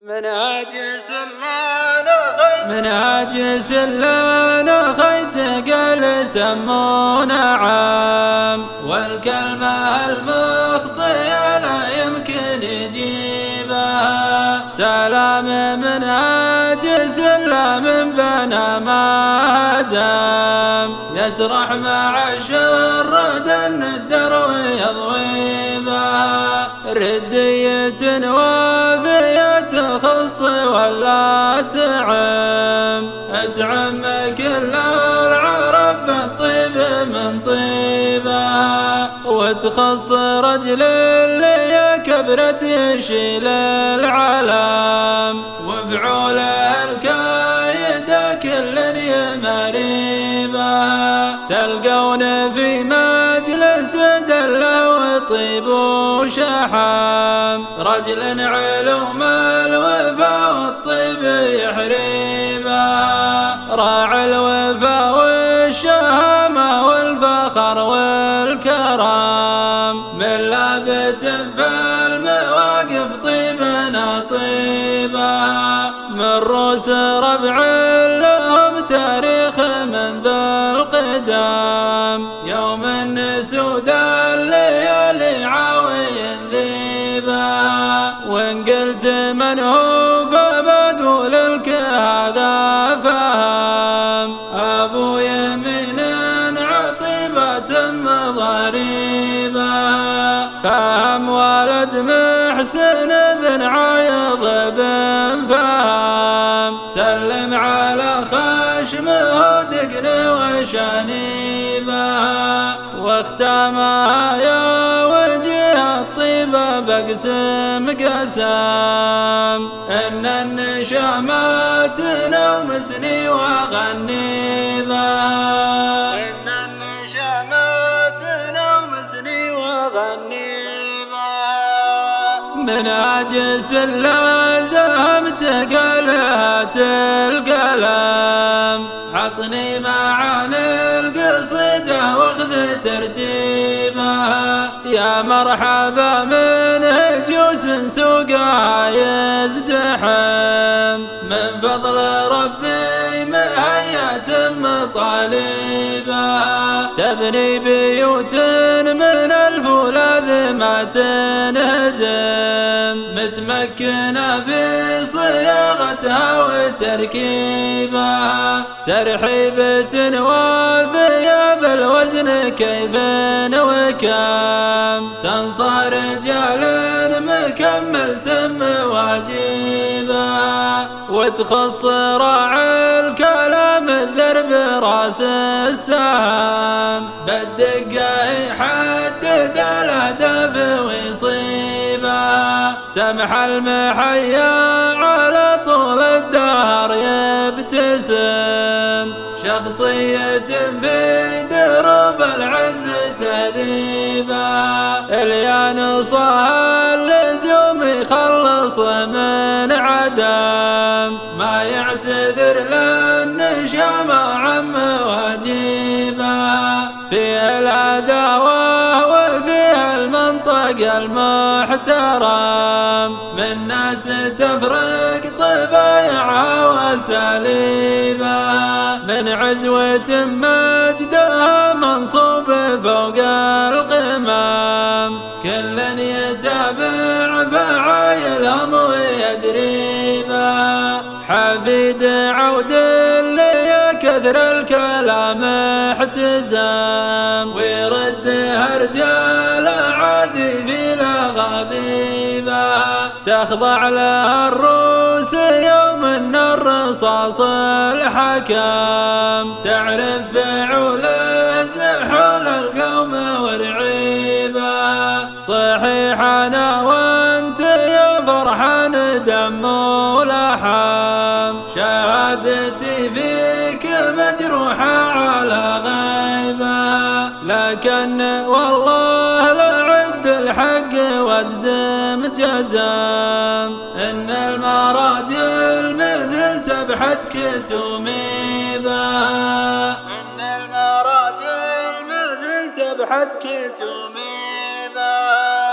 من عاجز لنا خيت قال سمونا عام، والكلمة المخطئة لا يمكن يجيبها. سلام من عاجز لا من بنا ما دام، يسرح مع الشرد الندر ويضويبها. ردية وافية تخص ولا تعم، اتعم كل العرب بالطيب من طيبها. وتخص رجل اللي كبرت يشيل العلام، وفعوله الكايد كل يمريبها. تلقون في مجلس دله وطيب وشحام، رجل علوم الوفا والطيب يحريبها. راعي الوفا والشهامة والفخر والكرام، من لابت في المواقف طيبنا طيبها. من روس ربع لهم تاريخ منذ القدام، يوم النسود الليالي عاوي ذيبها. وإن قلت من هو فبقول لك هذا فهم، أبو يمين عطيبة مضاريبها. فهم ولد محسن بن عيض بن فهم، سلم على خشمه دقن وشنيبها. واختامها يا وجه الطيبة بقسم قسام، إن النشامات نومسني وغنيبها. إن النشامات نومسني وغنيبها. من عاجز لا زهمت قالت القلم، عطني معاني القصيدة واخذ ترتيبها. يا مرحبا من هجوس سوقها يزدحم، من فضل ربي مهيات مطالبها. تبني بيوت من الفولاذ ما تنهدم، متمكنة في صياغتها وتركيبها. ترحيبة وافية بالوزن كيف وكم، تنصى رجال مكمل تم واجبها. وتخص راعي الكلام الذرب راس السهم، بالدقة يحدد الهدف ويصيبها. سمح المحيا على طول الدهر يبتسم، شخصية في دروب العز تهذيبها. اليانصها اللزوم يخلصه من عدم، ما يعتذر للنشامة عم واجبها. فيها العداوة وفيها المنطق المحترم، من ناس تفرق طبايعها وساليبها. من عزوة مجدها منصوب فوق القمم، كل يتابع فعايلهم ويدريبها. حفيد عود اللي كثر الكلام احتزام، ويردها رجال عادي بلا غبيبة. تخضع لها الروس يوم ان الرصاص الحكم، تعرف فعول زحول القوم ورعيبة. صحيح انا وانت يا فرحان دم ولحم، شهادتي فيك مجروحة على غيبة. لكن والله لعد الحق واجزم جزم، ان المراجل مثل سبحة كتوميبة. ان المراجل مثل سبحة كتوميبة.